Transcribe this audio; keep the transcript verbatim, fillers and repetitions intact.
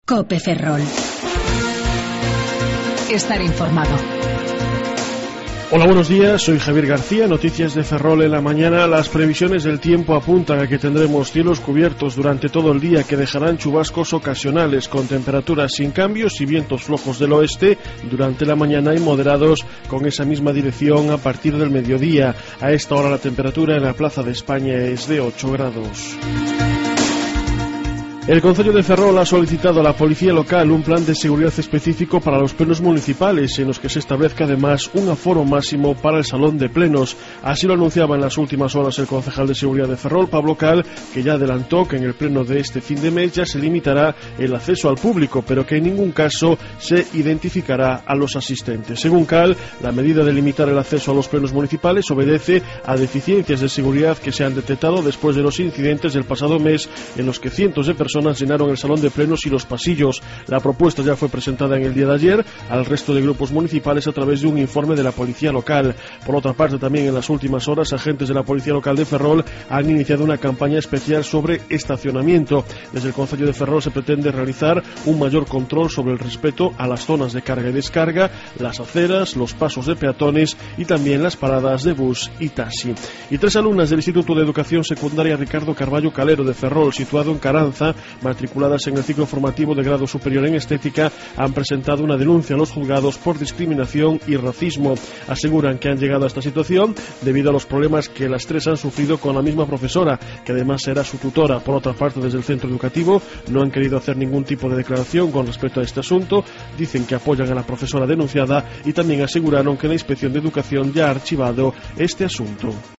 COPE Ferrol. Estar informado. Hola, buenos días, soy Javier García, noticias de Ferrol en la mañana. Las previsiones del tiempo apuntan a que tendremos cielos cubiertos durante todo el día que dejarán chubascos ocasionales con temperaturas sin cambios y vientos flojos del oeste durante la mañana y moderados con esa misma dirección a partir del mediodía. A esta hora la temperatura en la Plaza de España es de ocho grados. El Concello de Ferrol ha solicitado a la Policía Local un plan de seguridad específico para los plenos municipales, en los que se establezca además un aforo máximo para el salón de plenos. Así lo anunciaba en las últimas horas el concejal de seguridad de Ferrol, Pablo Cal, que ya adelantó que en el pleno de este fin de mes ya se limitará el acceso al público, pero que en ningún caso se identificará a los asistentes. Según Cal, la medida de limitar el acceso a los plenos municipales obedece a deficiencias de seguridad que se han detectado después de los incidentes del pasado mes, en los que cientos de personas llenaron el salón de plenos y los pasillos. La propuesta ya fue presentada en el día de ayer al resto de grupos municipales a través de un informe de la Policía Local. Por otra parte, también en las últimas horas, agentes de la Policía Local de Ferrol han iniciado una campaña especial sobre estacionamiento. Desde el Concello de Ferrol se pretende realizar un mayor control sobre el respeto a las zonas de carga y descarga, las aceras, los pasos de peatones y también las paradas de bus y taxi. Y tres alumnas del Instituto de Educación Secundaria Ricardo Carballo Calero de Ferrol, situado en Caranza, matriculadas en el ciclo formativo de grado superior en estética, han presentado una denuncia a los juzgados por discriminación y racismo. Aseguran que han llegado a esta situación debido a los problemas que las tres han sufrido con la misma profesora, que además era su tutora. Por otra parte, desde el centro educativo no han querido hacer ningún tipo de declaración con respecto a este asunto. Dicen que apoyan a la profesora denunciada y también aseguraron que la Inspección de Educación ya ha archivado este asunto.